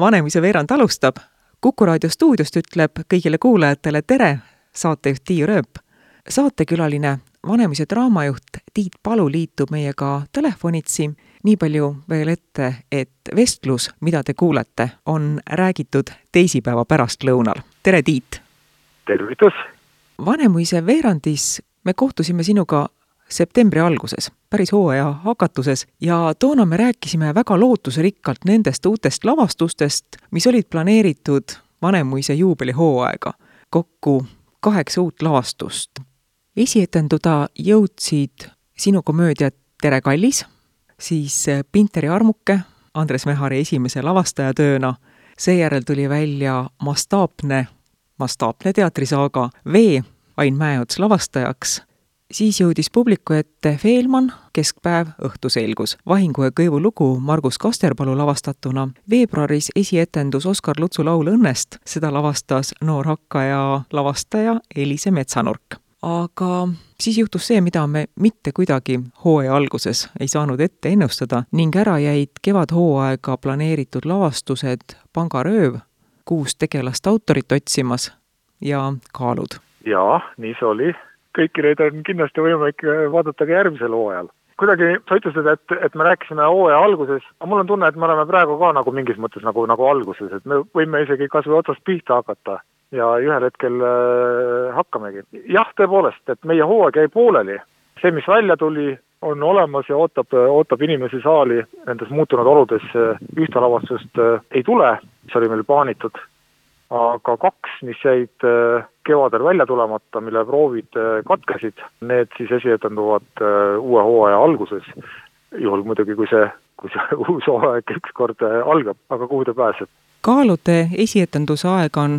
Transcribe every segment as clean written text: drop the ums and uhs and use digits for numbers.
Vanemuise veerand alustab. Kuku raadio stuudiost ütleb kõigile kuulajatele tere, saatejuht Tiiu Rööp. Saatekülaline Vanemuise draamajuht Tiit Palu liitub meiega telefonitsi. Nii palju veel ette, et vestlus, mida te kuulete, on räägitud teisipäeva pärastlõunal. Tere, Tiit! Tervitus! Vanemuise veerandis me kohtusime sinuga septembri alguses, päris hooaja hakatuses, ja toona me rääkisime väga lootusrikkalt nendest uutest lavastustest, mis olid planeeritud Vanemuise juubelihooaega. Kokku 8 uut lavastust. Esietenduda jõudsid sinu komöödiad Tere kallis, siis Pinteri armuke Andres Mehari esimese lavastajatööna, seejärel tuli välja mastaapne teatrisaaga Vee, Ain Mäeots lavastajaks, siis jõudis publiku ette Feelman, Keskpäev, õhtuselgus, Vahingu ja kõivu lugu Margus Kasterpalu lavastatuna, veebruaris esietendus Oskar Lutsu laul Õnnest, seda lavastas noor hakkaja lavastaja Elise Metsanurk. Aga siis juhtus see, mida me mitte kuidagi hooaja alguses ei saanud ette ennustada ning ära jäid kevadhooaega planeeritud lavastused Pangarööv, 6 tegelast autorit otsimas ja Kaalud. Jaa, nii see oli. Kõiki neid on kindlasti võimalik vaadata ka järgmisel hooajal. Kuidagi sa ütlesid, et me rääkisime hooaja alguses, aga mul on tunne, et me oleme praegu ka nagu mingis mõttes nagu alguses, et me võime isegi kas või otsast pihta hakata ja ühel hetkel hakkamegi. Jah, tõepoolest, et meie hooaeg jäi pooleli. See, mis välja tuli, on olemas ja ootab inimesi saali. Nendes muutunud oludes ühte lavastust ei tule, mis oli meil plaanitud. Aga 2, mis jäid kevadel välja tulemata, mille proovid katkesid, need siis esietenduvad uue hooaja alguses. Juhul muidugi, kui see uus hooaeg ükskord algab, aga kuhu ta pääseb. Kaalude esietenduse aeg on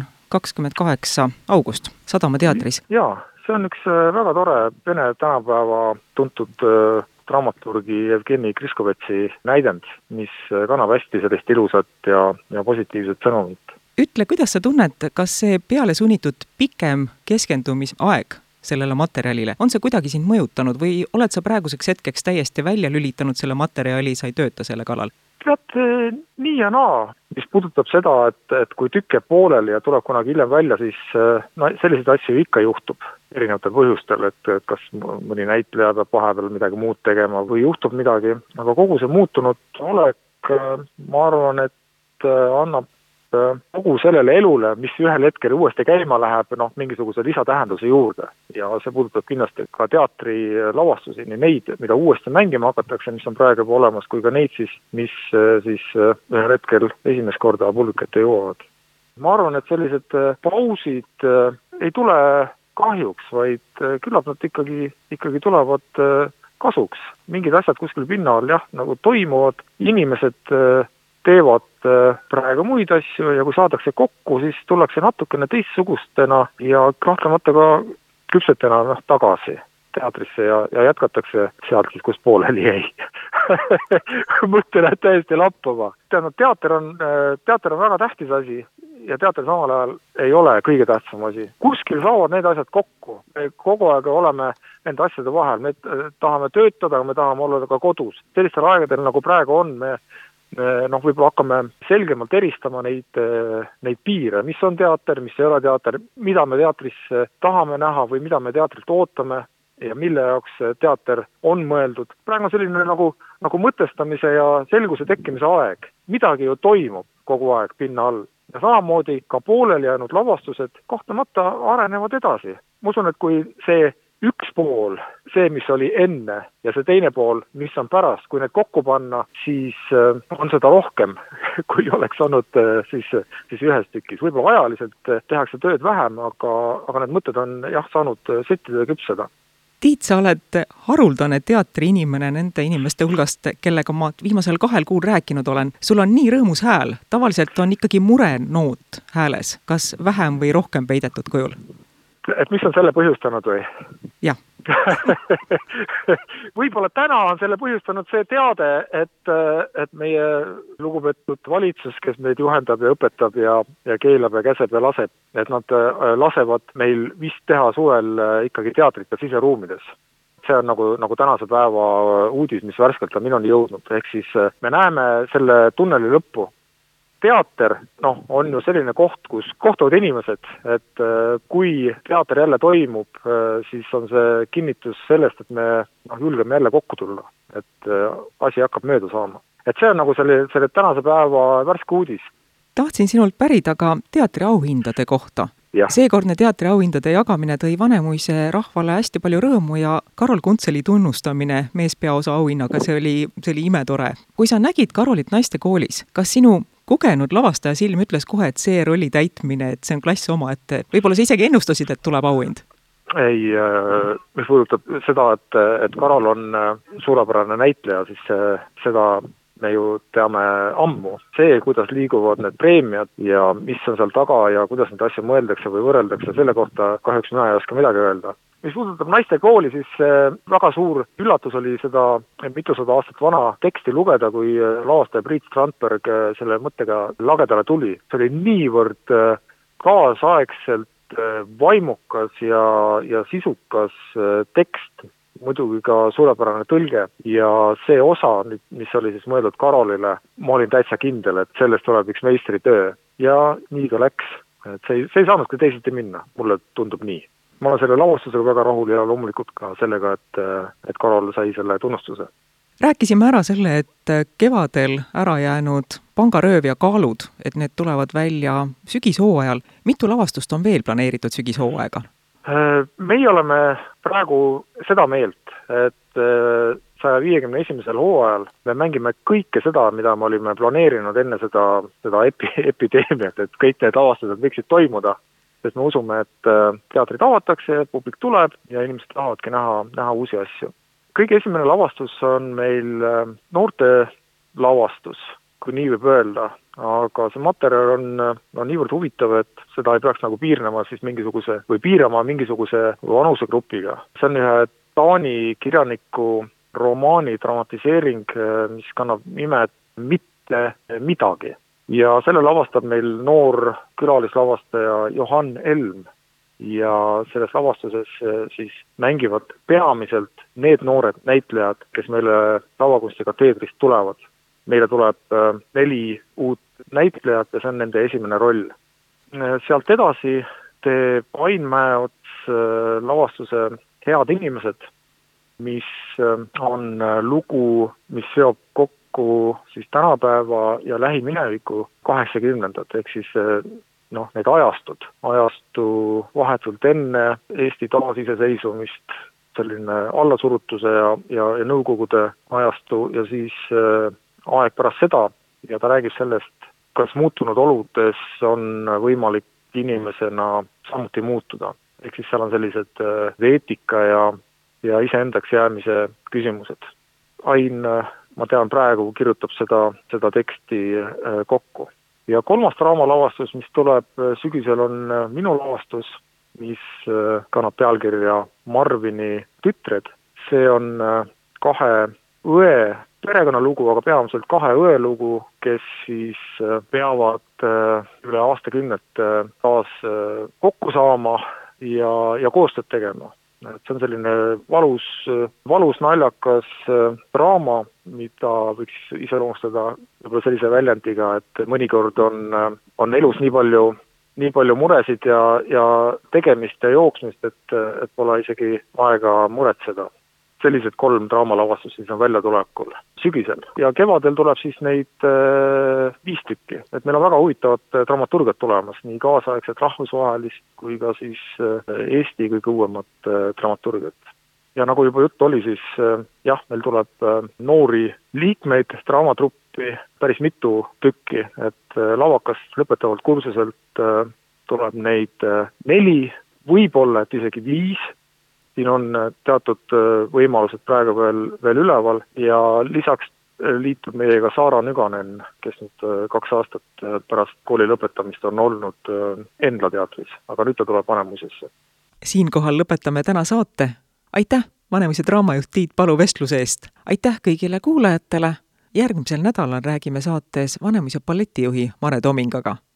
28. august Sadama teatris. Jaa, see on üks väga tore Vene tänapäeva tuntud dramaturgi Jevgeni Kriskovetsi näidend, mis kannab hästi sellist ilusat ja positiivset sõnumit. Ütle, kuidas sa tunned, kas see peale sunnitud pikem keskendumisaeg sellele materjalile, on see kuidagi sind mõjutanud või oled sa praeguseks hetkeks täiesti välja lülitanud selle materjali, sa ei tööta selle kallal? Tead, nii ja naa, mis puudutab seda, et kui tükk jääb pooleli ja tuleb kunagi hiljem välja, siis selliseid asju ikka juhtub erinevatel põhjustel, et kas mõni näitleja peab vahepeal midagi muud tegema või juhtub midagi, aga kogu see muutunud olek, ma arvan, et annab kogu sellele elule, mis ühel hetkel uuesti käima läheb, mingisuguse lisatähenduse juurde. Ja see puudutab kindlasti ka teatri lavastusi, nii neid, mida uuesti mängima hakatakse, mis on praegu olemas, kui ka neid siis, mis siis ühel hetkel esimest korda publikate jõuavad. Ma arvan, et sellised pausid ei tule kahjuks, vaid küllap nad ikkagi tulevad kasuks. Mingid asjad kuskil pinnal nagu toimuvad, inimesed teevad praegu muid asju ja kui saadakse kokku, siis tullakse natukene teistsugustena ja kahtlemata ka küpsetena tagasi teatrisse ja jätkatakse sealt siis, kus pooleli jäi. Mõte läheb täiesti lappama. Teater on väga tähtis asi ja teater samal ajal ei ole kõige tähtsam asi. Kuskil saavad need asjad kokku. Me kogu aeg oleme nende asjade vahel. Me tahame töötada, aga me tahame olla ka kodus. Sellistel aegadel, nagu praegu on, me võib-olla hakkame selgemalt eristama neid piire, mis on teater, mis ei ole teater, mida me teatris tahame näha või mida me teatrilt ootame ja mille jaoks teater on mõeldud. Praegu on selline nagu mõtestamise ja selguse tekkimise aeg. Midagi ju toimub kogu aeg pinna all. Ja samamoodi ka pooleli jäänud lavastused kahtlemata arenevad edasi. Ma usun, et kui see üks pool, see, mis oli enne ja see teine pool, mis on pärast, kui need kokku panna, siis on seda rohkem, kui oleks olnud siis ühes tükis. Võib-olla ajaliselt tehakse tööd vähem, aga need mõtted on saanud settida ja küpseda. Tiit, sa oled haruldane teatriinimene nende inimeste hulgast, kellega ma viimasel 2 kuul rääkinud olen. Sul on nii rõõmus hääl. Tavaliselt on ikkagi murenoot hääles. Kas vähem või rohkem peidetud kujul? Et mis on selle põhjustanud või? Jah. Võib-olla täna on selle põhjustanud see teade, et meie lugupeetud valitsus, kes meid juhendab ja õpetab ja keelab ja käseb ja laseb, et nad lasevad meil vist teha suvel ikkagi teatrit ka siseruumides. See on nagu tänase päeva uudis, mis värskelt on minuni jõudnud. Ehk siis me näeme selle tunneli lõppu. teater, on ju selline koht, kus kohtuvad inimesed, et kui teater jälle toimub, siis on see kinnitus sellest, et me julgeme jälle kokku tulla, et asi hakkab mööda saama. Et see on nagu selle tänase päeva värske uudis. Tahtsin sinult pärida ka teatriauhindade kohta. Ja. Seekordne teatriauhindade jagamine tõi Vanemuise rahvale hästi palju rõõmu ja Karol Kuntseli tunnustamine meespeaosa auhinnaga, see oli imetore. Kui sa nägid Karolit naistekoolis, kas sinu kogenud lavastaja silm ütles kohe, et see rolli täitmine, et see on klass omaette? Võib-olla sa isegi ennustasid, et tuleb auhind? Ei, mis puudutab seda, et Karol on suurepärane näitleja, siis seda me ju teame ammu. See, kuidas liiguvad need preemiad ja mis on seal taga ja kuidas neid asju mõeldakse või võrreldakse, selle kohta kahjuks mina ei oska midagi öelda. Mis puudutab naiste kooli, siis väga suur üllatus oli seda mitusada aastat vana teksti lugeda, kui lavastaja Priit Strandberg selle mõttega lagedale tuli. See oli niivõrd kaasaegselt vaimukas ja sisukas tekst, muidugi ka suurepärane tõlge ja see osa, mis oli siis mõeldud Karolile, ma olin täitsa kindel, et sellest tuleb üks meistritöö ja nii ka läks. Et see ei saanud ka teisiti minna, mulle tundub nii. Ma olen selle lavastusega väga rahul ja loomulikult ka sellega, et Karol sai selle tunnustuse. Rääkisime ära selle, et kevadel ära jäänud Pangarööv ja Kaalud, et need tulevad välja sügishooajal. Mitu lavastust on veel planeeritud sügishooaega? Meie oleme praegu seda meelt, et 151. hooajal me mängime kõike seda, mida me olime planeerinud enne seda epideemiat, et kõik need lavastused võiksid toimuda, sest me usume, et teatrid avatakse, publik tuleb ja inimesed tahavadki näha uusi asju. Kõige esimene lavastus on meil noorte lavastus, kui nii võib öelda, aga see materjal on niivõrd huvitav, et seda ei peaks nagu piirama mingisuguse vanusegrupiga. See on ühe Taani kirjaniku romaani dramatiseering, mis kannab nimet Mitte midagi. Ja selle lavastab meil noor külalislavastaja Johan Elm. Ja selles lavastuses siis mängivad peamiselt need noored näitlejad, kes meile lavakunstikateedrist tulevad. Meile tuleb 4 uut näitlejat ja see on nende esimene roll. Sealt edasi teeb Ain Mäeots lavastuse Head inimesed, mis on lugu, mis seob kokku siis tänapäeva ja lähimineviku 80-ndad, ehk siis need ajastu vahetult enne Eesti taasiseseisvumist, selline allasurutuse ja nõukogude ajastu ja siis aeg pärast seda ja ta räägib sellest, kas muutunud oludes on võimalik inimesena samuti muutuda. Ehk siis seal on sellised eetika ja iseendaks jäämise küsimused. Ain, ma tean, praegu kirjutab seda teksti kokku. Ja 3. draamalavastus, mis tuleb sügisel, on minu lavastus, mis kannab pealkirja Marvini tütred. See on 2 õe perekonnalugu, aga peamiselt 2 õe lugu, kes siis peavad üle aastakümnet taas kokku saama ja koostööd tegema. See on selline valus naljakas draama, mida võiks iseloomustada võib-olla sellise väljendiga, et mõnikord on elus nii palju muresid ja tegemist ja jooksmist, et pole isegi aega muretseda. Sellised 3 draamalavastus siis on väljatulekul sügisel. Ja kevadel tuleb siis neid 5 tükki. Et meil on väga huvitavat dramaturgiat tulemas, nii kaasaegset rahvusvahelist kui ka siis Eesti kõige uuemat dramaturgiat. Ja nagu juba jutt oli, siis meil tuleb noori liikmeid draamatruppi päris mitu tükki, et lavakast lõpetavalt kursuselt tuleb neid 4, võib-olla et isegi 5. Siin on teatud võimalused praegu veel üleval ja lisaks liitub meiega Saara Nüganen, kes nüüd 2 aastat pärast kooli lõpetamist on olnud Endla teatris, aga nüüd ta tuleb Vanemuisesse. Siinkohal lõpetame täna saate. Aitäh, Vanemuise draamajuht Tiit Palu vestluse eest. Aitäh kõigile kuulajatele. Järgmisel nädalal räägime saates Vanemuise balletijuhi Mare Tomingaga.